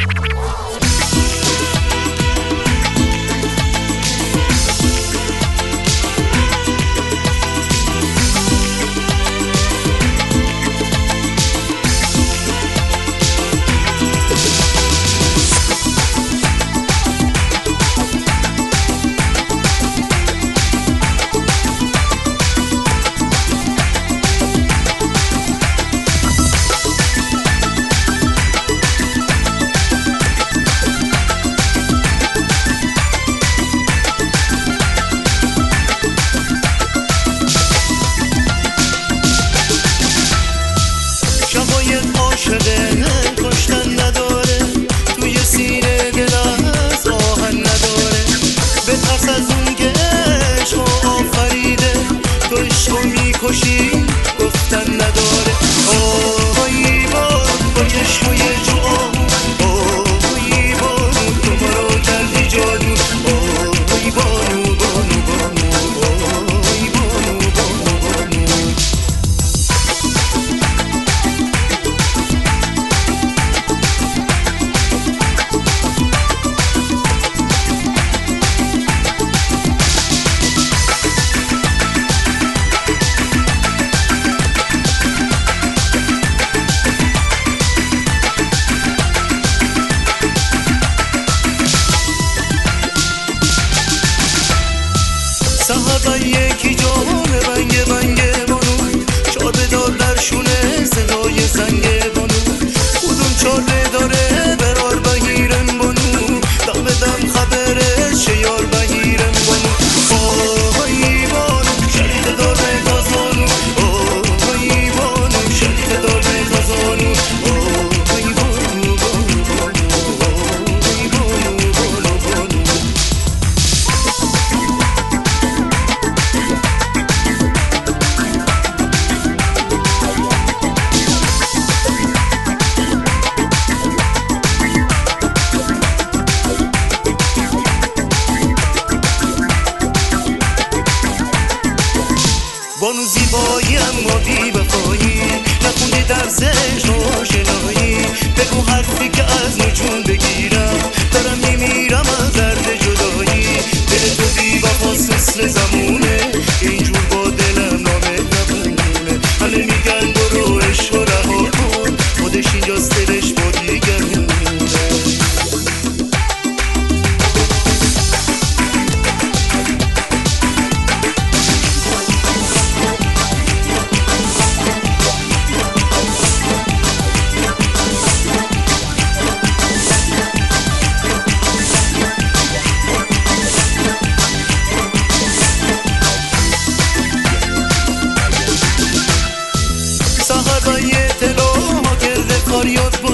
کشتن نداره، توی سینه دل از آهن نداره. به ترس از اون که عشق آفریده، تو عشقو میکشی گفتن نداره. آهایی با چشمای جوان، آهایی بانو تو ما رو کردی جادو. آهایی بانو بانو بانو، آهایی بانو بانو بانو. سحر یکی جام بنگ بنگ بانو، چاره دار در شونه صدای زنگ بانو. کدوم چاره داره برار بگیرن بانو، دم دم خبرش چه یار بگیرن بانو. آهایی بانو شریط دار تازانو، آهایی بانو شریط دار تازانو. آهایی بانو بانو بانو، آهایی بانو بانو بانو. بانو زیبایی اما بی وفایی، نخوندی درسش آشنایی. بگو حرفی که از نجوم بگیرم، دارم میمیرم از درد جدایی. دل تو بی وفاست مثل زمونه، اینجور با دلم نامهربونه. همه میگن برو عشق و رها کن، خودش اینجاست دلش با دیگرونه. سحر و یه اطلاع کرده فریاد